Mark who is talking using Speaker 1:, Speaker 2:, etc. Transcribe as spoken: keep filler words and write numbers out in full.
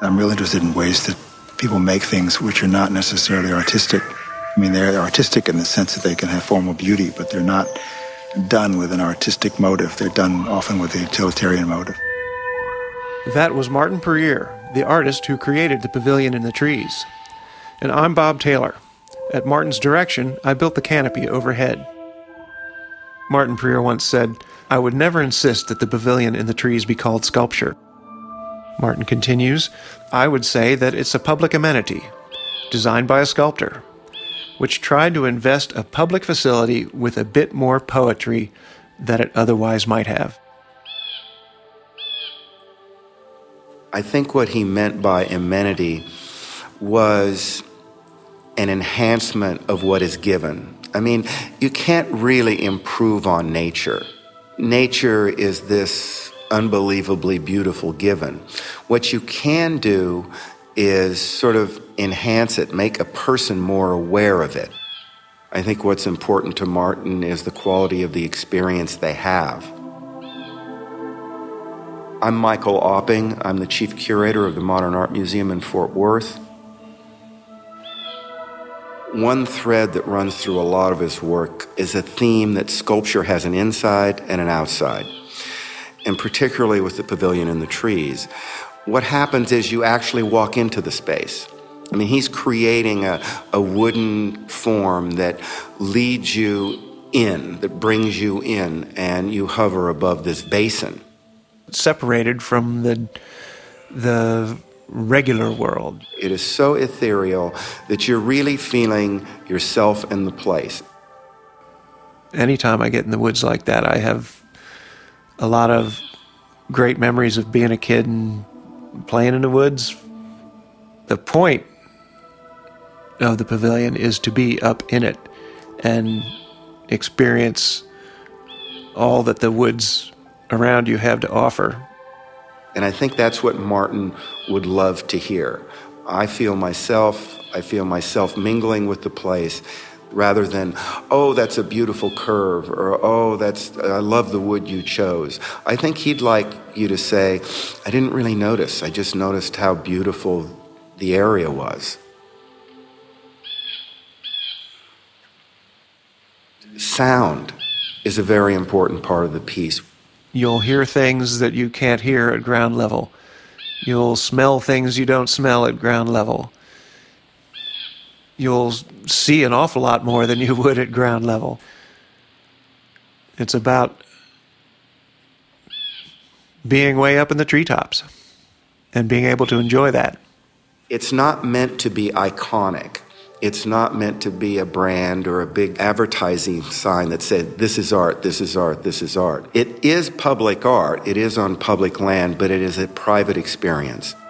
Speaker 1: I'm real interested in ways that people make things which are not necessarily artistic. I mean, they're artistic in the sense that they can have formal beauty, but they're not done with an artistic motive. They're done often with a utilitarian motive.
Speaker 2: That was Martin Puryear, the artist who created the Pavilion in the Trees. And I'm Bob Taylor. At Martin's direction, I built the canopy overhead. Martin Puryear once said, "I would never insist that the Pavilion in the Trees be called sculpture." Martin continues, "I would say that it's a public amenity, designed by a sculptor, which tried to invest a public facility with a bit more poetry than it otherwise might have."
Speaker 3: I think what he meant by amenity was an enhancement of what is given. I mean, you can't really improve on nature. Nature is this unbelievably beautiful given. What you can do is sort of enhance it, make a person more aware of it. I think what's important to Martin is the quality of the experience they have. I'm Michael Opping. I'm the chief curator of the Modern Art Museum in Fort Worth. One thread that runs through a lot of his work is a theme that sculpture has an inside and an outside, and particularly with the Pavilion in the Trees. What happens is you actually walk into the space. I mean, he's creating a, a wooden form that leads you in, that brings you in, and you hover above this basin.
Speaker 2: Separated from the the regular world.
Speaker 3: It is so ethereal that you're really feeling yourself in the place.
Speaker 2: Anytime I get in the woods like that, I have a lot of great memories of being a kid and playing in the woods. The point of the Pavilion is to be up in it and experience all that the woods around you have to offer.
Speaker 3: And I think that's what Martin would love to hear. I feel myself, I feel myself mingling with the place, rather than, oh, that's a beautiful curve, or oh, that's, I love the wood you chose. I think he'd like you to say, I didn't really notice, I just noticed how beautiful the area was. Sound is a very important part of the piece.
Speaker 2: You'll hear things that you can't hear at ground level. You'll smell things you don't smell at ground level. You'll see an awful lot more than you would at ground level. It's about being way up in the treetops and being able to enjoy that.
Speaker 3: It's not meant to be iconic. It's not meant to be a brand or a big advertising sign that said, this is art, this is art, this is art. It is public art. It is on public land, but it is a private experience.